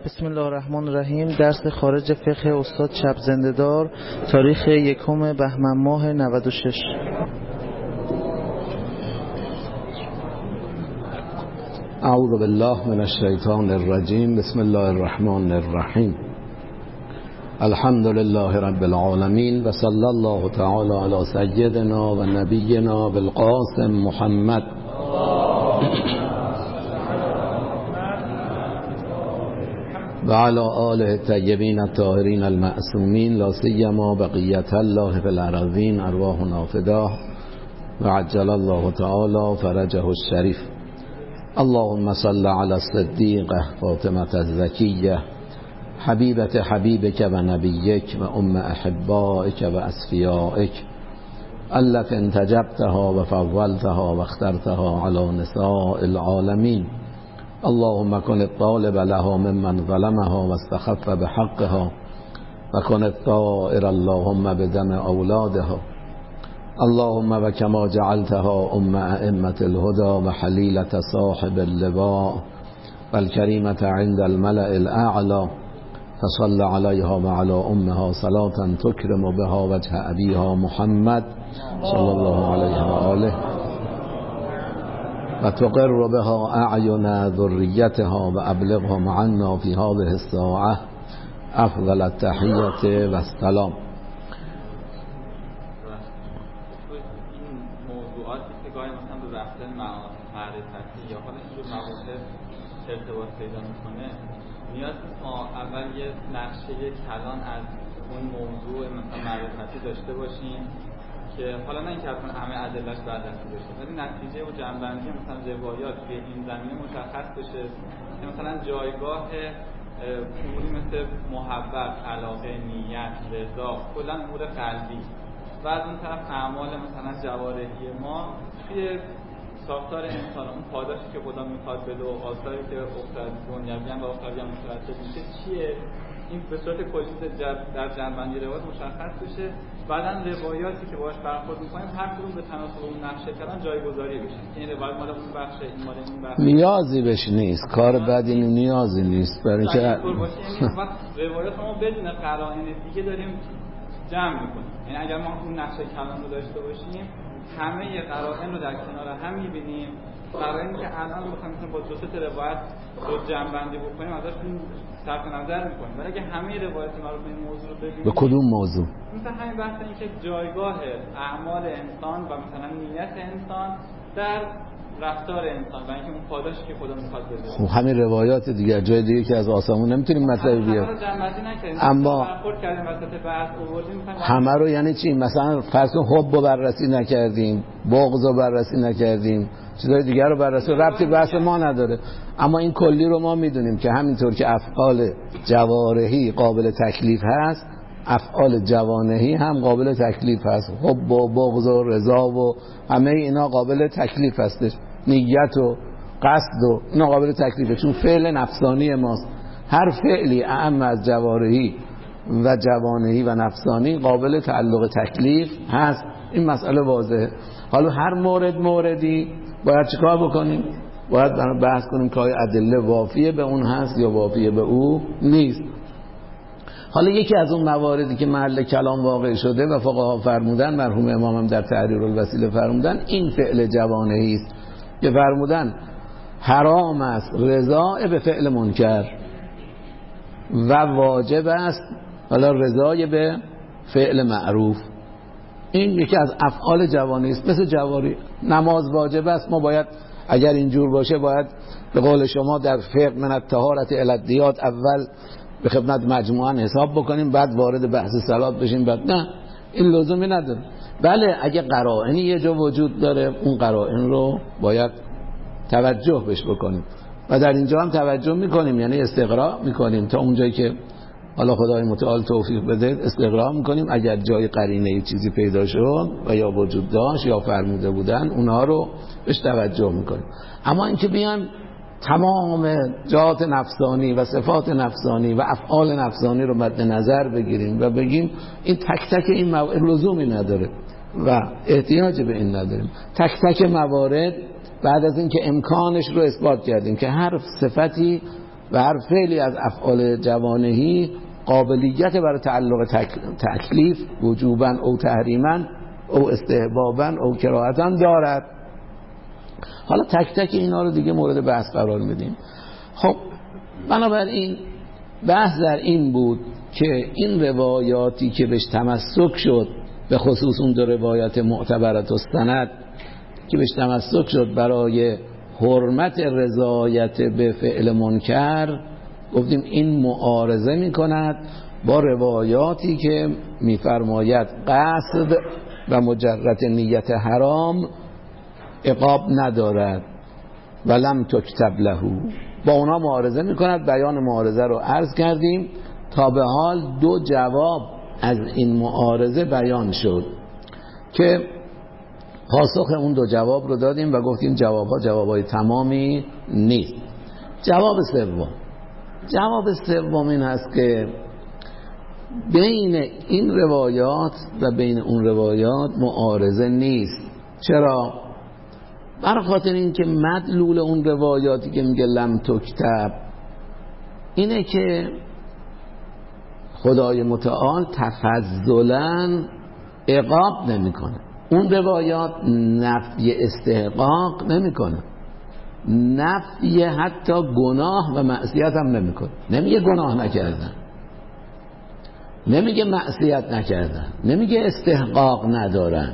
بسم الله الرحمن الرحیم. درس خارج فقه استاد شب زنده‌دار، تاریخ 1 بهمن ماه 96. اعوذ بالله من الشیطان الرجیم. بسم الله الرحمن الرحیم. الحمد لله رب العالمین و صلی الله تعالی علی سیدنا و نبینا بالقاسم محمد و علی آله الطیبین الطاهرین المعصومین، لا سیما بقیة الله فی الارضین، ارواحنا فداه و عجل الله تعالی فرجه الشریف. اللهم صل علی الصدیقه فاطمة الزکیه حبیبت حبیبک و نبیک و احبائک و اصفیائک التي انتجبتها و فضلتها و اخترتها علی نساء العالمین. اللهم كن الطالب لها ممن ظلمها واستخف بحقها و کن الطائر اللهم بدم اولادها. اللهم و کما جعلتها ائمة الهدى و حلیلة صاحب اللواء و الکریمة عند الملأ الاعلى، فصل علیها و علی امها صلاة تکرم بها وجه ابیها محمد صلی الله علیه و آله و تقر بها اعین ذریتها و ابلغهم عنا فی هذه الساعة افضل التحیة و السلام. این موضوعاتی که گاهی مثلا به بحث معرفتی یا حالا اینجور مباحث ارتباط پیدا میکنه، نیاز ما اول یه نقشه کلان از اون موضوع مثلا معرفتی داشته باشیم که حالا نه اینکه اصلا همه ادله‌اش بررسی بشه، ولی نتیجه و جنبندی مثلا روایات توی این زمینه مشخص بشه که مثلا جایگاه اموری مثل محبت، علاقه، نیت، رضا، کلا امور قلبی و از اون طرف اعمال مثلا جوارحی ما توی ساختار انسان، اون پاداشی که خدا میخواد بده و آثاری که افتاد دنیوی و اخروی هم مترتب میشه چیه، این به صورت کلی در جنبندی روایات مشخص بشه. بعدن روایاتی که باهاش برخورد میکنیم هر کدوم به تناسب اون نقشه کلان جایگذاری بشه. این روایت مال اون بخشه، این مال این بخشه، نیازی بهش نیست، کار بدی نیازی نیست، برای اینکه روایات ما بدون قرائن دیگه داریم جمع میکنیم. یعنی اگر ما اون نقشه کلان رو داشته باشیم همه قرائن رو در کنار هم میبینیم، قرائنی که الان بخوایم با دو سه روایت رو جمع‌بندی بکنیم ازشون صرف نظر میکنیم، ولی اگه همه روایت ما رو به این موضوع ببینیم، به کدوم موضوع؟ مثلا همین بحث این که جایگاه اعمال انسان و مثلا نیت انسان در رفتار انسان و اینکه اون پاداشی که خدا میخواد بده. خب همین روایات دیگه، جای دیگه که از آسمون نمیتونیم مطلب بیاریم. اما همه رو یعنی چی؟ مثلا فرض کن حب رو بررسی نکردیم، بغض رو بررسی نکردیم، چیزای دیگه رو بررسی، ربطی بحث ما نداره. اما این کلی رو ما میدونیم که همینطور که افعال جوارحی قابل تکلیف هست، افعال جوانحی هم قابل تکلیف هست. حب و بغض و رضا و همه اینا قابل تکلیف هستش. نیت و قصد و اینا قابل تکلیفه، چون فعل نفسانی ماست. هر فعلی اعم از جوارحی و جوانحی و نفسانی قابل تعلق تکلیف هست. این مسئله واضحه. حالا هر موردی باید چیکار بکنیم؟ باید بحث کنیم که ادله وافیه به اون هست یا وافیه به او نیست. حالا یکی از اون مواردی که محل کلام واقع شده و فقها فرمودن، مرحوم امام هم در تحریر الوسیله فرمودن، این فعل جوانحی است که فرمودن حرام است رضا به فعل منکر و واجب است حالا رضای به فعل معروف. این یکی از افعال جوانحی است. مثل جواری نماز واجب است، ما باید اگر اینجور باشه باید به قول شما در فقه من الطهارة الی الدیات اول به خدمت مجموعاً حساب بکنیم، بعد وارد بحث صلات بشیم. بعد نه، این لزومی نداره. بله اگه قرائنی یه جا وجود داره، اون قرائن رو باید توجه بهش بکنیم و در اینجا هم توجه میکنیم، یعنی استقراء میکنیم تا اونجایی که حالا خدای متعال توفیق بده استقراء میکنیم. اگر جای قرینه یه چیزی پیدا شد و یا وجود داشت یا فرموده بودن، اونها رو بهش توجه میکنیم. اما اینکه بیان تمام جهات نفسانی و صفات نفسانی و افعال نفسانی رو مد نظر بگیریم و بگیم این تک تک این لزومی نداره و احتیاج به این نداریم. تک تک موارد بعد از اینکه امکانش رو اثبات کردیم که هر صفتی و هر فعلی از افعال جوانحی قابلیت برای تعلق تکلیف وجوباً او تحریماً او استحباباً او کراهتاً دارد. حالا تک تک اینا رو دیگه مورد بحث قرار میدیم. خب بنابراین بحث در این بود که این روایاتی که بهش تمسک شد، به خصوص اون دو روایت معتبرت و سند که بهش تمسک شد برای حرمت رضایت به فعل منکر، گفتیم این معارضه میکند با روایاتی که میفرماید قصد و مجرد نیت حرام عقاب ندارد ولم تکتب له. با اونا معارضه میکند. بیان معارضه رو عرض کردیم. تا به حال دو جواب از این معارضه بیان شد که پاسخ اون دو جواب رو دادیم و گفتیم جوابهای تمامی نیست. جواب سوم این هست که بین این روایات و بین اون روایات معارضه نیست. چرا؟ برای خاطر این که مدلول اون روایاتی که میگه لم تکتب اینه که خدای متعال تفضلاً عقاب نمیکنه. اون روایات نفی استحقاق نمیکنه، نفی حتی گناه و معصیت هم نمیکنه. نمیگه گناه نکردن، نمیگه معصیت نکردن، نمیگه استحقاق ندارن.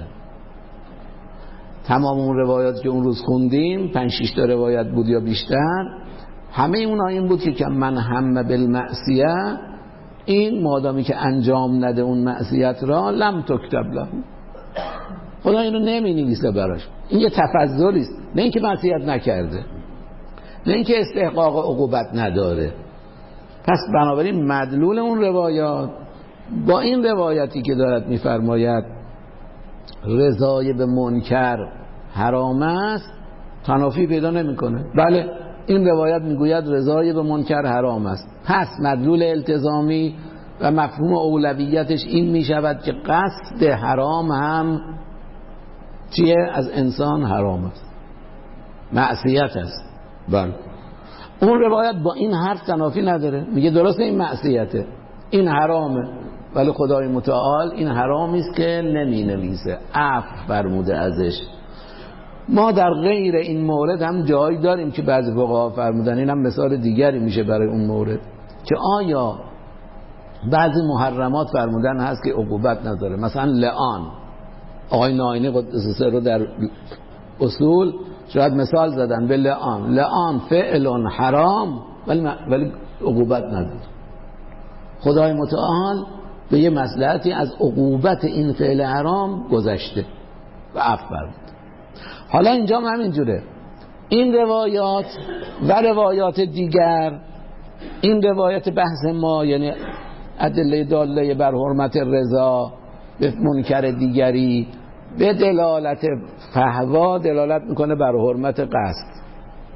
تمام اون روایات که اون روز خوندیم 5-6 تا روایت بود یا بیشتر، همه اونها این بود که من هم بالمعصیه، این مادامی که انجام نده اون معصیت را لم تکتب له، خدا اینو نمی نویسه براش. این یه تفضلی است، نه اینکه معصیت نکرده، نه اینکه استحقاق عقوبت نداره. پس بنابراین مدلول اون روایات با این روایتی که دارد میفرماید رضای به منکر حرام است تنافی پیدا نمیکنه. بله این روایت میگوید رضای به منکر حرام است، پس مدلول التزامی و مفهوم اولویتش این میشود که قصد حرام هم چیه؟ از انسان حرام است، معصیت است. بله اون روایت با این حرف تنافی نداره، میگه درسته این معصیته، این حرامه، ولی خدای متعال این حرامی است که نمی نویسه، عفو فرموده ازش. ما در غیر این مورد هم جایی داریم که بعضی فقها فرمودن، این هم مثال دیگری میشه برای اون مورد، که آیا بعضی محرمات فرمودن هست که عقوبت نداره. مثلا لعان، آقای ناینی قدس سره در اصول شاید مثال زدن به لعان فعل حرام ولی عقوبت نداره. خدای متعال به یه مصلحتی از عقوبت این فعل حرام گذشته و عفو فرمود. حالا اینجا هم همینجوره، این روایات و روایات دیگر، این روایت بحث ما یعنی ادله داله بر حرمت رضا به منکر دیگری به دلالت فحوا دلالت میکنه بر حرمت قصد.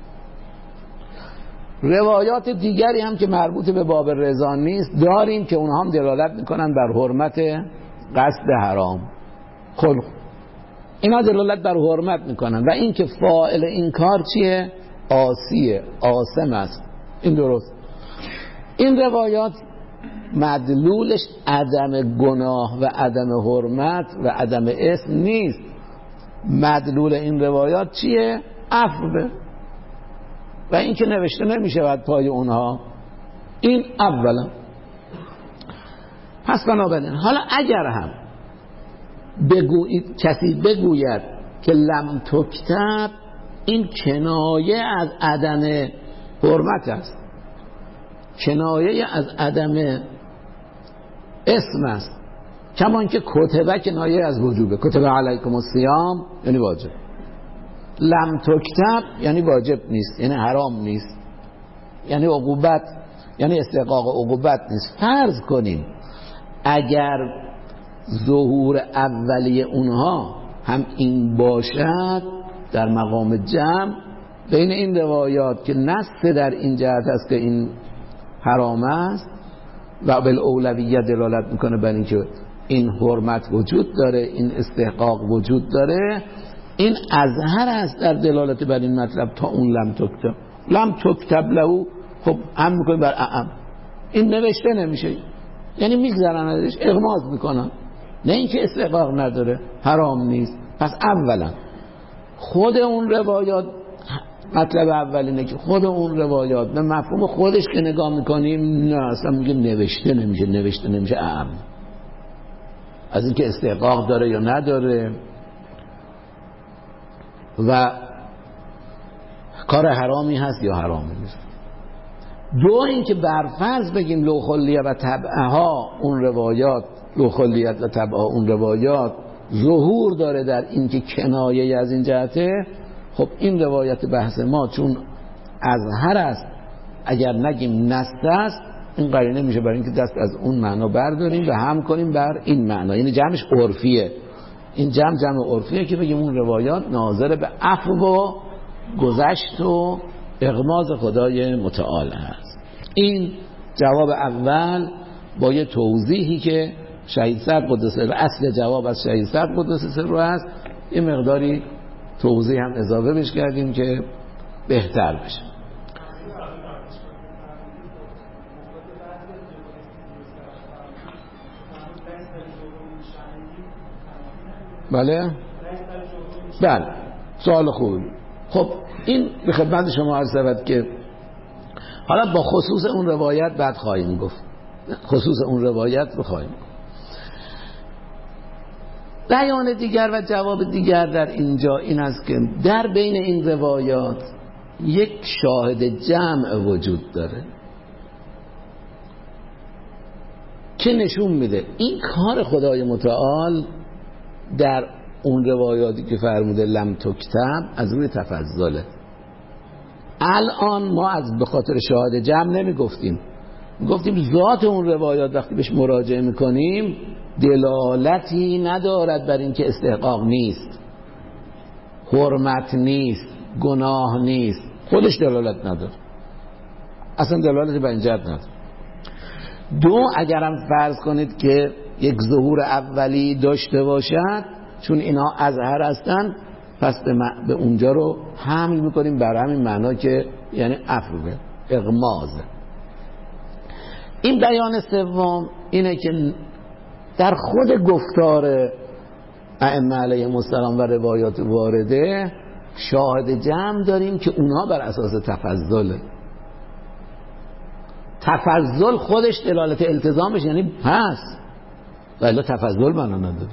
روایات دیگری هم که مربوط به باب رضا نیست داریم که اونها هم دلالت میکنن بر حرمت قصد حرام. خلق اینا دلالت بر حرمت میکنن و این که فاعل این کار چیه؟ عاصیه، آثم است. این درست. این روایات مدلولش عدم گناه و عدم حرمت و عدم اسم نیست. مدلول این روایات چیه؟ عفو. و این که نوشته نمیشه بعد پای اونها. این اولا. پس بنابراین حالا اگر هم کسی بگوید که لم تکتب، این کنایه از عدم حرمت است، کنایه از عدم اسم است. کمان که کتبه کنایه از وجوبه، کتبه علیکم الصیام یعنی واجب، لم تکتب یعنی واجب نیست، یعنی حرام نیست، یعنی عقوبت، یعنی استحقاق عقوبت نیست. فرض کنیم اگر ظهور اولیه اونها هم این باشد در مقام جمع بین این روایات که نص در این جهت است که این حرام است و بالاولویت دلالت میکنه بر اینکه این حرمت وجود داره، این استحقاق وجود داره، این اظهر است در دلالت بر این مطلب تا اون لم تکتب له خب هم میکنیم بر اعم. این نوشته نمیشه، یعنی میگذرن ازش، اغماض میکنن. نه اینکه استحقاق نداره، حرام نیست. پس اولا خود اون روایات، مطلب اول اینه که خود اون روایات به مفهوم خودش که نگاه میکنیم، نه اصلا میگه نوشته نمیشه اعم. از اینکه استحقاق داره یا نداره و کار حرامی هست یا حرامی نیست. دو اینکه برفرض بگیم لوخلیه و تبعها اون روایات، لوخلیت و تبعها اون روایات ظهور داره در اینکه کنایه از این جهته، خب این روایت بحث ما چون اظهر است، اگر نگیم نص است، این قرینه میشه برای اینکه دست از اون معنا برداریم و هم کنیم بر این معنا. یعنی جمعش عرفیه، این جمع عرفیه که بگیم اون روایات ناظر به عفو و گذشت و اغماض خدای متعال هست. این جواب اول با یه توضیحی که شهید صدر قدس سره، اصل جواب از شهید صدر قدس سره هست، یه مقداری توضیح هم اضافه بش کردیم که بهتر بشه. بله سوال خوبی. خب این به خدمت شما عرض شود که حالا با خصوص اون روایت بعد خواهیم گفت، خصوص اون روایت بخواهیم. بیان دیگر و جواب دیگر در اینجا این است که در بین این روایات یک شاهد جمع وجود داره که نشون میده این کار خدای متعال در اون روایاتی که فرموده لم تکتب از روی تفضله. الان ما از به خاطر شاهد جمع نمی گفتیم ذات اون روایات وقتی بهش مراجعه میکنیم دلالتی ندارد بر اینکه استحقاق نیست، حرمت نیست، گناه نیست، خودش دلالت نداره، اصلا دلالتی بر این جهت نداره. دو، اگرم فرض کنید که یک ظهور اولی داشته باشد، چون اینا اظهر هستن، پس به اونجا رو حمل میکنیم بر همین معنا که یعنی عفو، اغماض. این بیان سوم اینه که در خود گفتار ائمه علیهم السلام و روایات وارده شاهد جمع داریم که اونها بر اساس تفضل خودش دلالت التزامش یعنی هست، ولی تفضل معنا نداره.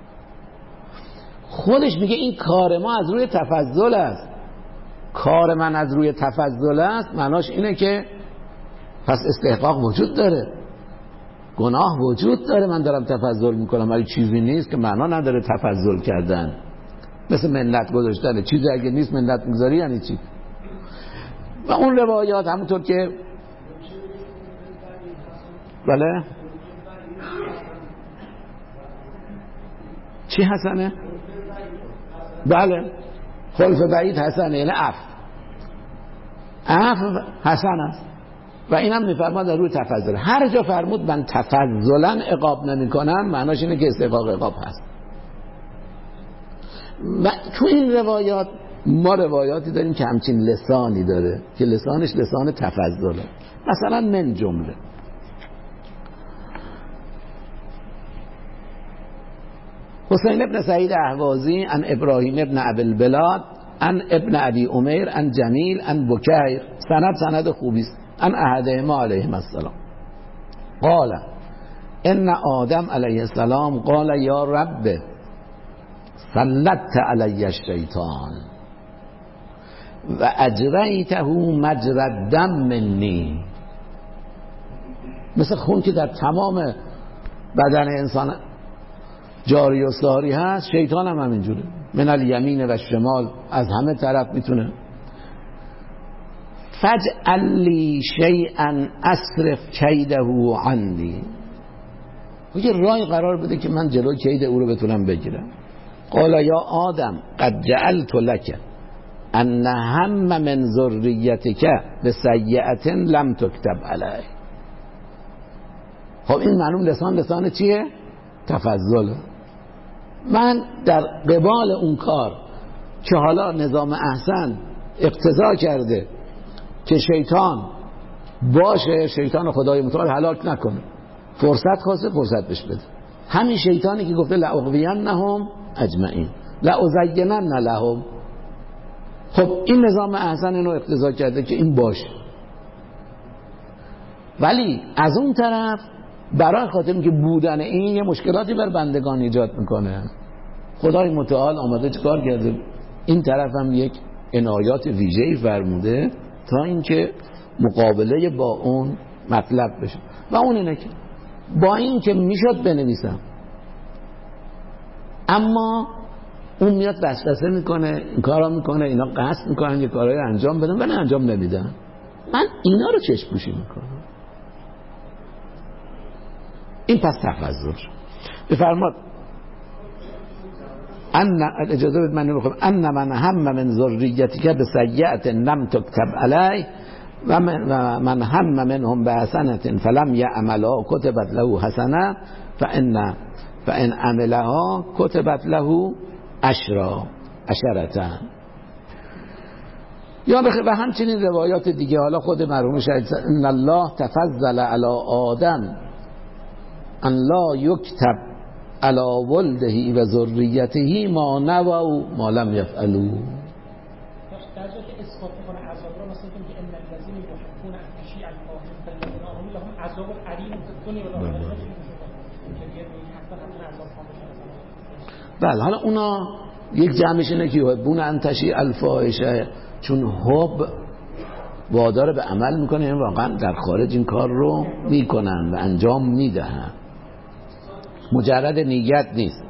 خودش میگه این کار ما از روی تفضل است. کار من از روی تفضل است معناش اینه که پس استحقاق وجود داره، گناه وجود داره، من دارم تفضل میکنم، ولی چیزی نیست که معنا نداره تفضل کردن، مثل منت گذاشتنه. چیزی اگه نیست منت میگذاری یعنی چی؟ و اون روایات همونطور که بله چی حسنه؟ بله خلف بعید حسنه، یعنی عفو حسن است و این هم میفرماد در روی تفضل. هر جا فرمود من تفضلا عقاب نمی کنم معناش اینه که استحقاق عقاب هست. و تو این روایات ما روایاتی داریم که همچین لسانی داره که لسانش لسان تفضله. مثلا من جمله حسین ابن سعید اهوازی عن ابراهیم ابن ابی البلاد عن ابن ابی عمیر عن جمیل عن بکیر، سند خوبی است، عن احدهما علیهم السلام قال ان آدم علیه السلام قال یا رب سلطت علی الشیطان و اجریته مجرى الدم منی. مثل خون که در تمام بدن انسان جاری و ساری هست، شیطان هم همینجوره، من الیمین و شمال، از همه طرف میتونه. فجعل لی شیئا اصرف کیده عنی، یه رای قرار بده که من جلوی کید او رو بتونم بگیرم. قال یا آدم قد جعلت لك ان هم من ذریتک بسیئة لم تکتب علیه. خب این معلوم لسان چیه؟ تفضل. من در قبال اون کار که حالا نظام احسن اقتضا کرده که شیطان باشه شیطان خدای متعال هلاک نکنه، فرصت خواسته فرصت بهش بده. همین شیطانی که گفته لأغوینهم اجمعین لأزینن لهم، خب این نظام احسن اینو اقتضا کرده که این باشه. ولی از اون طرف برای خاطر که بودن این یه مشکلاتی بر بندگان ایجاد میکنه، خدای متعال آمده چکار کرده؟ این طرف هم یک عنایات ویژه‌ای فرموده تا اینکه مقابله با اون مطلب بشه. و اون اینه که با این که میشد بنویسم، اما اون میاد وسوسه میکنه، این کارا میکنه، اینا قصد میکنن یه کارایی انجام بدن ولی انجام نمیدن، من اینا رو چشم پوشی میکنم. این پس تفضل بفرماد ان اجازه بده من نمیخوام ان من هم من ذریتک بسیئه لم تكتب علی و من هم منهم بحسنه فلم یعملها كتبت له حسنه فان عملها كتبت له عشرة. یا و همچنین روایات دیگه. حالا خود مرحوم شهید ان الله تفضل علی آدم ان لا یکتب علی ولده و ذریته ما نووا ما لم یفعلوا. در جایی که اثبات میکنه عذاب را، مثلا میگه ان الذین یحبون ان تشیع الفاحشه فی الذین آمنوا لهم عذاب علیم فی الدنیا و الآخرة. بله حالا اونا یک جمعش اینه که یحبون ان تشیع الفاحشه، چون حب وادار به عمل میکنه، یعنی واقعا در خارج این کار رو میکنن و انجام میدهن، مجرد نیت نیست.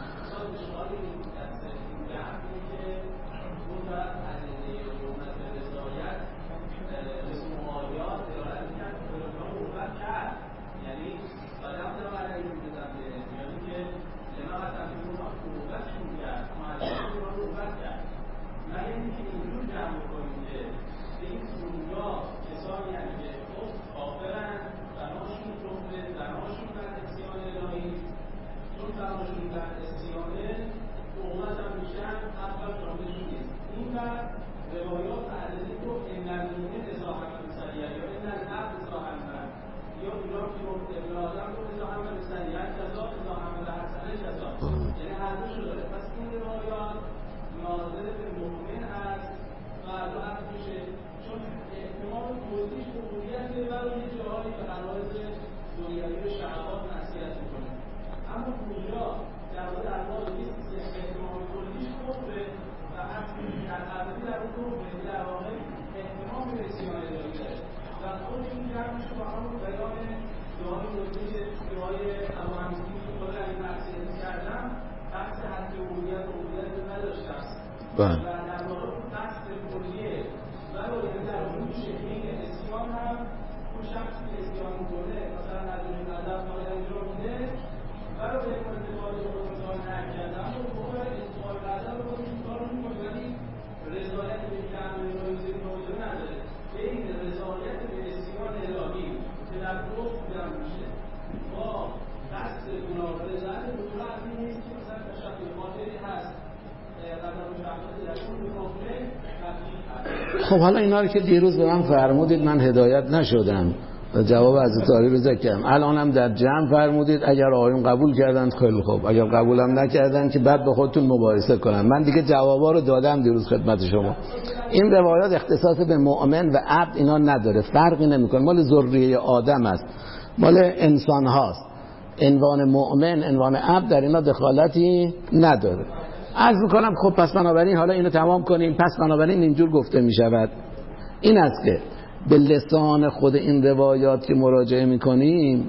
خب حالا اینا رو که دیروز به من فرمودید من هدایت نشدم، جواب از تاری رو ذکرم. الانم در جمع فرمودید اگر آقایون قبول کردند خیلی خوب، اگر قبولم نکردند که بعد به خودتون مبارزه کنن. من دیگه جوابا رو دادم دیروز خدمت شما. این روایات اختصاص به مؤمن و عبد اینا نداره، فرقی نمیکنه، مال ذریه آدم است، مال انسان هاست. عنوان مؤمن عنوان عبد در اینا دخالتی نداره. عرض میکنم خب پس بنابراین حالا اینو تمام کنیم. پس بنابراین اینجور گفته میشود این است که به لسان خود این روایات که مراجعه میکنیم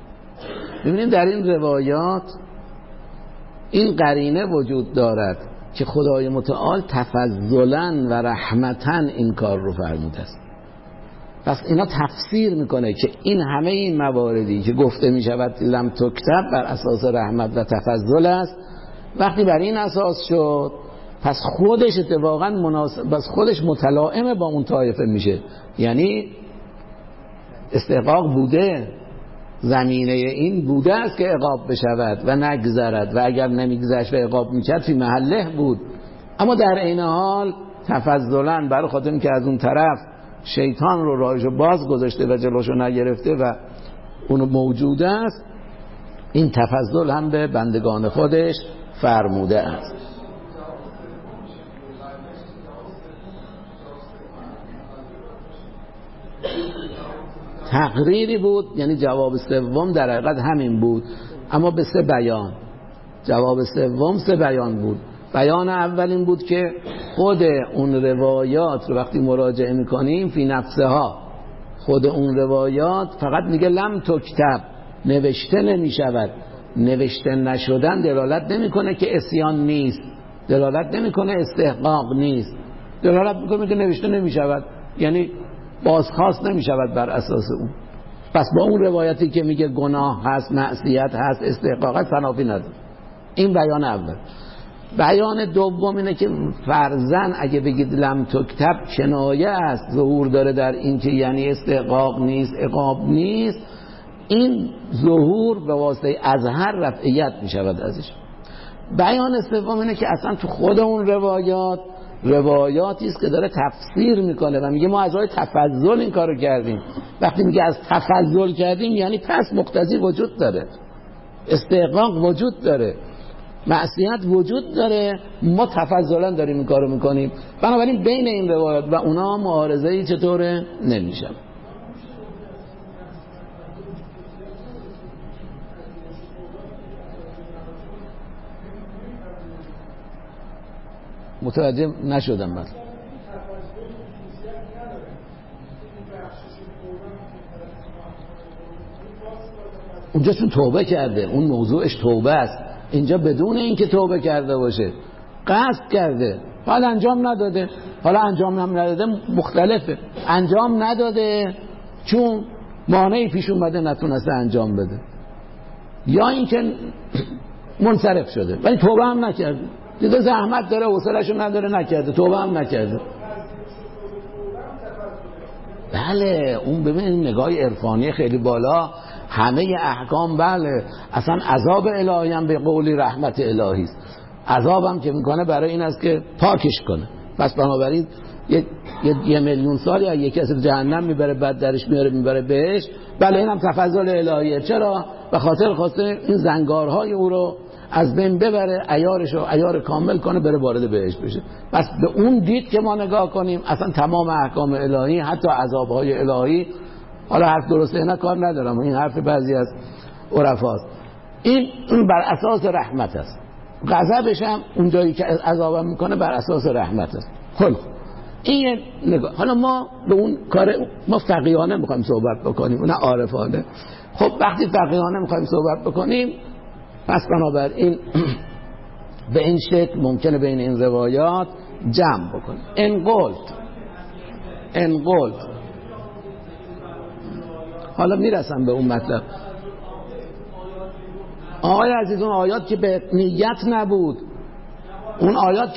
ببینیم در این روایات این قرینه وجود دارد که خدای متعال تفضلا و رحمتا این کار رو فرموده است. پس اینا تفسیر میکنه که این همه این مواردی که گفته میشود لم تکتب بر اساس رحمت و تفضل است. وقتی بر این اساس شد پس خودش اتفاقا مناسب، بس خودش متلائم با اون طایفه میشه، یعنی استحقاق بوده، زمینه این بوده است که عقاب بشود و نگذرد و اگر نمیگذشت و عقاب میکرد فی محله بود. اما در این حال تفضلا برای خاطر که از اون طرف شیطان رو راهشو باز گذاشته و جلوشو نگرفته و اونو موجود است، این تفضل هم به بندگان خودش فرموده است. تقریری بود، یعنی جواب سوم در حقیقت همین بود، اما به 3 بیان. جواب سوم 3 بیان بود. بیان اول این بود که خود اون روایات رو وقتی مراجعه میکنیم فی نفسها، خود اون روایات فقط میگه لم تکتب، نوشته نمیشود. نوشته نشدن دلالت نمیکنه که عصیان نیست، دلالت نمیکنه استحقاق نیست، دلالت میکنه که نوشته نمیشود، یعنی بازخواست نمیشود بر اساس اون. پس با اون روایتی که میگه گناه هست، معصیت هست، استحقاق هست، تنافی نداره. این بیان اول. بیان دوم اینه که فرضاً اگه بگید لم تکتب کنایه است، ظهور داره در این که یعنی استحقاق نیست، عقاب نیست. این ظهور به واسطه اظهر رفعیت میشود ازش. بیان سوم اینه که اصلا تو خود اون روایاتی است که داره تفسیر میکنه و میگه ما از راه تفضل این کارو کردیم. وقتی میگه از تفضل کردیم یعنی پس مقتضی وجود داره، استحقاق وجود داره، معصیت وجود داره، ما تفضلا داریم این کارو میکنیم. بنابراین بین این روایات و اونا معارضه‌ای چطوره نمیشه. متوجه نشدم من. اونجا چون توبه کرده، اون موضوعش توبه است. اینجا بدون اینکه توبه کرده باشه، قصد کرده، حالا انجام نداده. حالا انجام نداده مختلفه. انجام نداده چون مانعی پیش اومده نتونسته انجام بده، یا اینکه منصرف شده ولی توبه هم نکرده، دیده زحمت داره، حوصله‌شو نداره، نکرده، توبه هم نکرده. بله اون ببین نگاه عرفانی خیلی بالا، همه احکام بله، اصلا عذاب الهی هم به قولی رحمت الهی است. عذاب هم که میکنه برای این است که پاکش کنه. پس بنابراین یه میلیون سال یا یک کسی جهنم میبره بعد درش میاره میبره بهش، بله این هم تفضل الهیه. چرا؟ به خاطر خواسته این زنگارهای او رو از بین ببره، عیارش رو عیار کامل کنه، بره وارد بهش بشه. پس به اون دید که ما نگاه کنیم اصلا تمام احکام الهی، حتی عذابهای الهی، حالا حرف درسته نه کار ندارم، این حرف بعضی از عرفاست، این بر اساس رحمت است. غضبش هم اونجایی که عذابم میکنه بر اساس رحمت است. خب این نگاه. حالا ما به اون کار ما فقیهانه میخوایم صحبت بکنیم، نه عارفانه. خب وقتی فقیهانه میخوایم صحبت بکنیم، پس بنابراین به این شکل ممکنه بین این روایات جمع بکنیم. انقلت حالا میرسم به اون مطلب. آقای عزیز اون آیات که به نیت نبود، اون آیات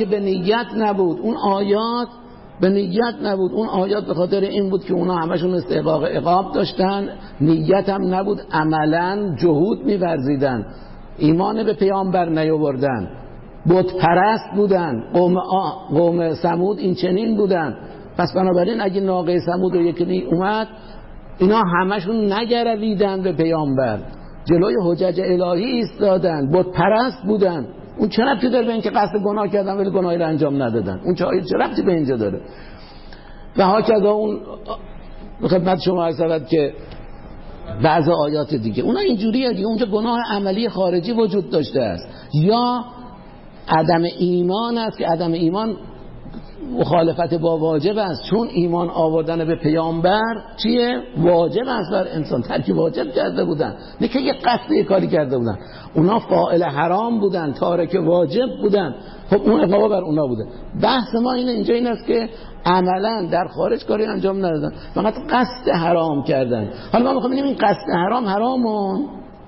به خاطر این بود که اونا همشون استحقاق عقاب داشتن، نیت هم نبود، عملا جهود می‌ورزیدن، ایمان به پیامبر نیاوردن، بت پرست بودن. قوم ثمود این چنین بودن. پس بنابراین اگه ناقه ثمود رو یکی اومد، اینا همشون نگرویدن به پیامبر، جلوی حجج الهی ایستادن، بت پرست بودن. اون چه ربطی داره به اینکه قصد گناه کردن ولی گناهی رو انجام ندادن؟ اون چه ربطی به اینجا داره؟ و هاکذا اون خدمت شما عرض شود که بعض آیات دیگه اونا اینجوریه دیگه، اونجا گناه عملی خارجی وجود داشته است، یا عدم ایمان است که عدم ایمان مخالفت با واجب است، چون ایمان آوردن به پیامبر چیه؟ واجب است بر انسان، ترک واجب کرده بودن، نه که یه قصد یه کاری کرده بودن. اونا فاعل حرام بودن، تارک واجب بودن، خب اون عقاب بر اونا بوده. بحث ما اینجا این است که عملا در خارج کاری انجام ندادن، فقط قصد حرام کردن. حالا ما میخوایم ببینیم این قصد حرامون،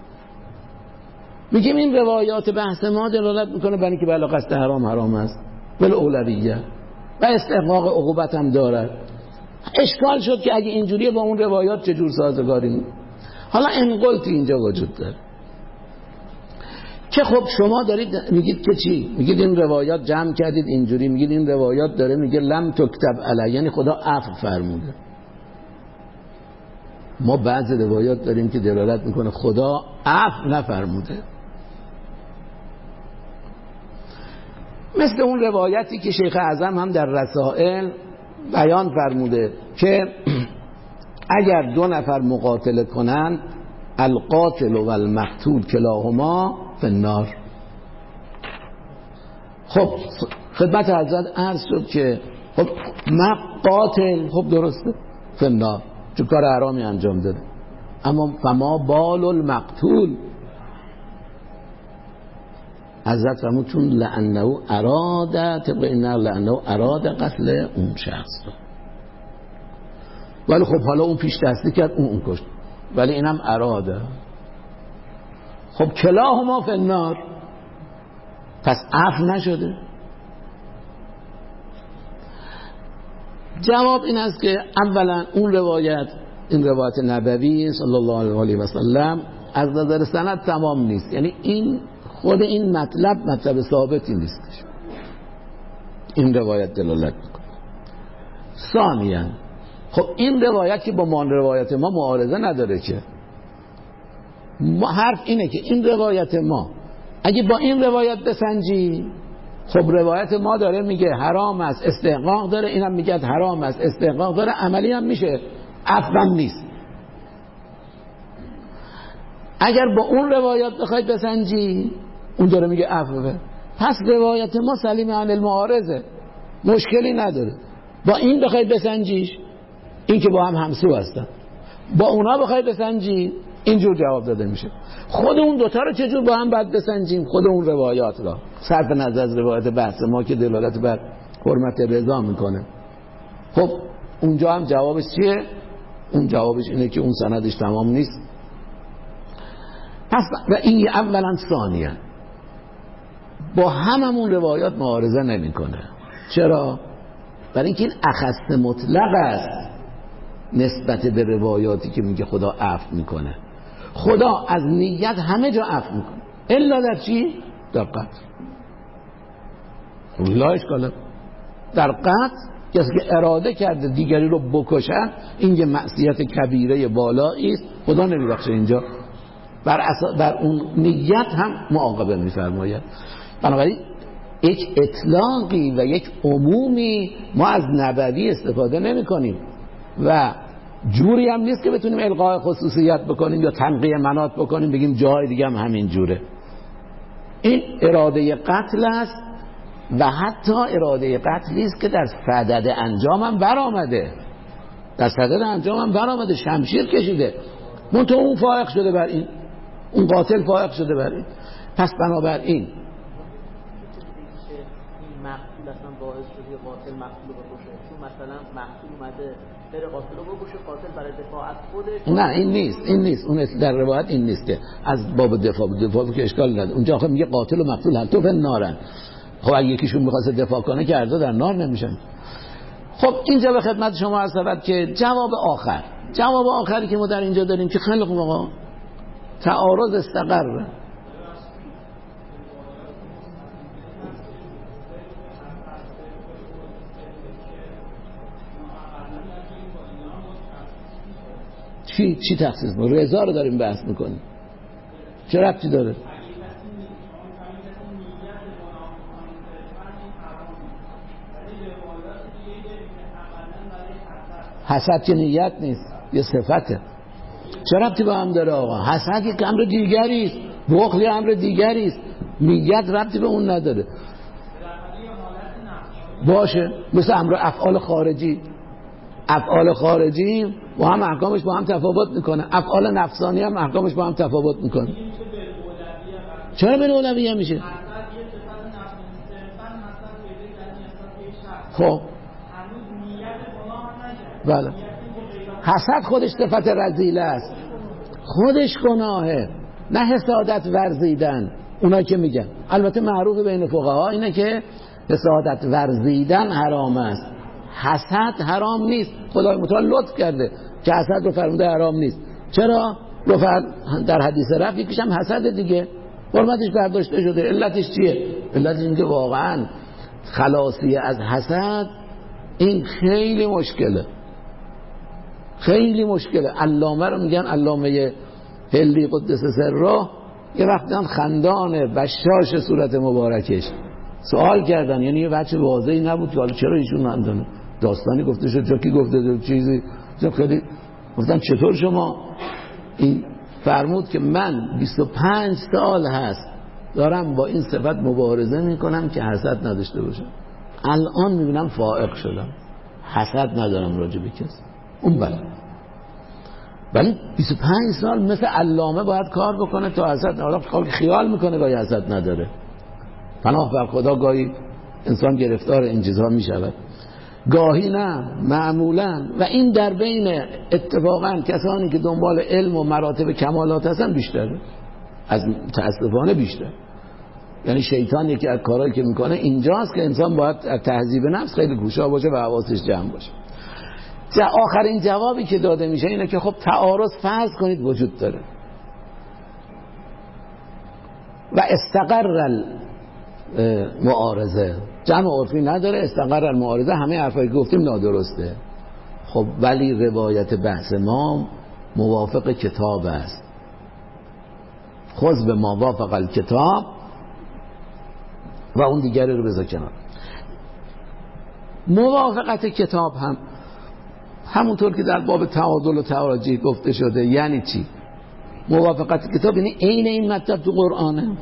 میگیم این روایات بحث ما دلالت میکنه برای اینکه بلا قصد حرام است، بل اولویه و استحقاق عقوبت هم دارد. اشکال شد که اگه اینجوریه با اون روایات چجور سازگاری؟ حالا انقلت اینجا وجود داره که خب شما دارید میگید که چی؟ میگید این روایات جمع کردید اینجوری، میگید این روایات داره میگه لم تکتب علی، یعنی خدا عفو فرموده. ما بعض روایات داریم که دلالت میکنه خدا عفو نفرموده، مثل اون روایتی که شیخ اعظم هم در رسائل بیان فرموده که اگر 2 نفر مقاتله کنند القاتل و المقتول کلاهما فی النار. خب خدمت حضرت عرض شد که خب قاتل خب درسته فی النار چون کار حرامی انجام داده، اما فما بال المقتول، حضرت فرمود چون لانه اراد طبق این لانه اراد قتل اون شخص، ولی خب حالا اون پیش دستی کرد اون کشت، ولی اینم اراده، خب کلاهما فی النار، پس عفو نشده. جواب این است که اولا اون روایت، این روایت نبوی صلی الله علیه و سلم از نظر سند تمام نیست، یعنی این خود این مطلب ثابتی نیستش، این روایت دلالت میکنه. ثانیاً خب این روایت که با روایت ما معارضه نداره که، حرف اینه که این روایت ما اگه با این روایت بسنجی، خب روایت ما داره میگه حرام است استحقاق داره، اینم میگه حرام است استحقاق داره، عملی هم میشه، عفو نیست. اگر با اون روایت بخوای بسنجی، اون داره میگه عفوه، پس روایت ما سلیم عن المعارضه، مشکلی نداره. با این بخوای بسنجیش، این که با هم همسو هستن، با اونا بخوای بسنجی اینجور جواب داده میشه. خود اون دوتا رو چجور با هم باید بسنجیم؟ خود اون روایات را صرف نظر از روایت بحث ما که دلالت بر حرمت رضا میکنه، خب اونجا هم جوابش چیه؟ اون جوابش اینه که اون سندش تمام نیست. پس و این اولا. ثانیا با همون روایات معارضه نمیکنه. چرا؟ برای اینکه این اخص مطلق است نسبت به روایاتی که میگه خدا عفو میکنه. خدا از نیت همه جا عفو میکنه الا در چی؟ در قتل. لا اشکاله. در قتل کسی که اراده کرده دیگری رو بکشن، این یه معصیت کبیره بالایی است، خدا نمیبخشه اینجا، بر اون نیت هم معاقبه میفرماید. بنابراین یک اطلاقی و یک عمومی ما از نبوی استفاده نمی کنیم و جوری هم نیست که بتونیم الغاء خصوصیت بکنیم یا تنقیه مناط بکنیم بگیم جای دیگه هم همین جوره. این اراده قتل است و حتی اراده قتلی است که در صدد انجام هم برآمده، در صدد انجام هم برآمده، شمشیر کشیده، منتها اون فائق شده بر این، اون قاتل فائق شده بر این. پس بنابراین مقتول اصلا باعث شده قاتل مقتول رو بکشه، چون مثلا مقتول اومده بره قاتل رو بکشه، قاتل برای دفاع از خودش. نه این نیست اون در روایت این نیست که از باب دفاع که اشکال نداره. اونجا آخه میگه قاتل و مقتول هر تو به نارن. خب اگه یکیشون می‌خواد دفاع کنه که هر دو در نار نمیشن. خب اینجا به خدمت شما عرض شود که جواب آخری که ما در اینجا داریم که خیلی خوب آقا تعارض استقر. چی تخصیص ما؟ رضا رو داریم بحث میکنیم، چه ربطی داره؟ حسد که نیت نیست، یه صفته. چه ربطی با هم داره آقا؟ حسد یک امر دیگری است، بخل امر دیگری است، نیت ربطی به اون نداره. باشه مثل امر افعال خارجی با هم احکامش با هم تفاوت میکنه، افعال نفسانی هم احکامش با هم تفاوت میکنه. چرا به اولویه میشه؟ خب بله، حسد خودش صفت رذیله است، خودش گناهه، نه حسادت ورزیدن. اونا که میگن البته معروف بین فقها اینه که حسادت ورزیدن حرام است، حسد حرام نیست. خدای متعال لطف کرده که حسد رو فرموده حرام نیست. چرا؟ در حدیث رفت یکیش هم حسد دیگه، حرمتش برداشته شده. علتش چیه؟ علتش اینه که واقعا خلاصی از حسد این خیلی مشکله. خیلی مشکله. علامه رو میگن علامه هلی قدس سره، یه وقتی خندان بشاش صورت مبارکش سوال کردن، یعنی یه بچه واضحی نبود که حالا چرا ایشون خندانه، داستانی گفته شد جا کی گفته چیزی خیلی گفتن چطور شما؟ این فرمود که من 25 سال هست دارم با این صفت مبارزه میکنم که حسد نداشته باشم، الان میبینم فائق شدم، حسد ندارم راجع به کسی. اون ولی 25 سال مثل علامه باید کار بکنه تا حسد، حالا خیال میکنه گاهی حسد نداره، پناه بر خدا گاهی انسان گرفتار این چیزها میشود، گاهی نه معمولا. و این در بین اتفاقا کسانی که دنبال علم و مراتب کمالات هستن بیشتره، از متاسفانه بیشتر. یعنی شیطان یکی از کارهایی که میکنه اینجاست که انسان باید تهذیب نفس خیلی گوشا باشه و حواسش جمع باشه. آخرین جوابی که داده میشه اینه که خب تعارض فرض کنید وجود داره و استقر المعارضه، جمع عرفی نداره، استقر المعارضه، همه حرفایی که گفتیم نادرسته. خب ولی روایت بحث ما موافق کتاب است، خذ به ما وافق الکتاب و اون دیگری رو بذار کنار. موافقت کتاب هم همونطور که در باب تعادل و تراجیح گفته شده. یعنی چی؟ موافقت کتاب یعنی عین این مطلب تو قرآنه،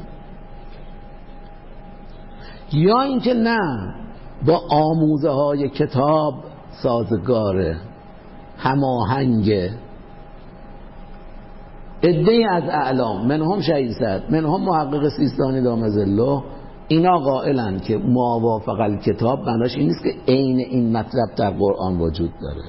یا اینکه نه با آموزه های کتاب سازگاره، هماهنگه. عده‌ای از اعلام منهم شهید سعد منهم محقق سیستانی دام ظله اینا قائلن که موافق الکتاب معناش این نیست که عین این مطلب در قرآن وجود داره،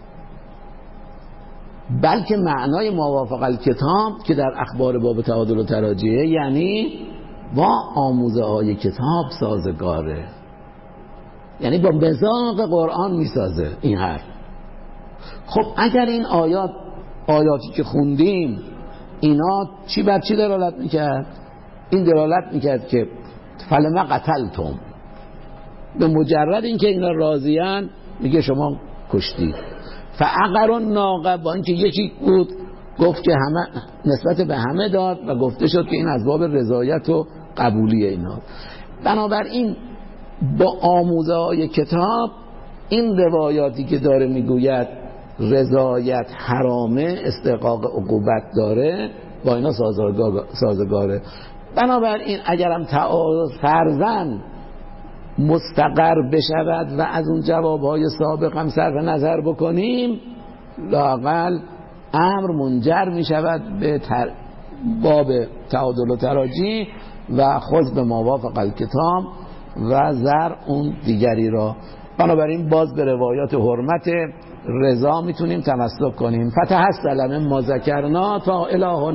بلکه معنای موافق الکتاب که در اخبار باب تعادل و تراجیه یعنی با آموزه های کتاب سازگاره، یعنی با مزاق قرآن میسازه این حرف. خب اگر این آیاتی که خوندیم اینا چی بر چی دلالت میکرد؟ این دلالت میکرد که فلما قتلتم، به مجرد اینکه اینا راضیان میگه شما کشتید. فعقر الناقه، با اینکه یکی بود گفت که همه نسبت به همه داد و گفته شد که این از باب رضایت و قبولی اینا. بنابراین با آموزه های کتاب این روایاتی که داره میگوید رضایت حرامه، استحقاق عقوبت داره، با اینا سازگاره. بنابراین اگرم تعارض فرضاً مستقر بشود و از اون جوابهای سابق هم صرف نظر بکنیم، لااقل امر منجر می شود به باب تعادل و تراجیح و خذ به ما وافق الکتاب و زر اون دیگری را. بنابراین باز به روایات حرمت رضا میتونیم تمسک کنیم. فتحصل من ما ذکرنا تا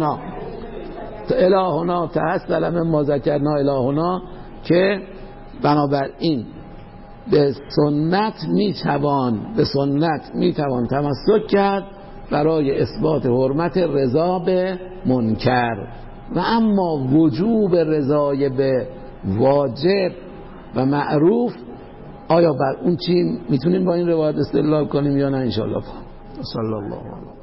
الهنا تحصل من ما ذکرنا الهنا، که بنابراین به سنت میتوان تمسک کرد برای اثبات حرمت رضا به منکر. و اما وجوب رضای به واجب و معروف، آیا بر اون چی میتونیم با این روایت استدلال کنیم یا نه؟ انشاءالله. صلی الله علیه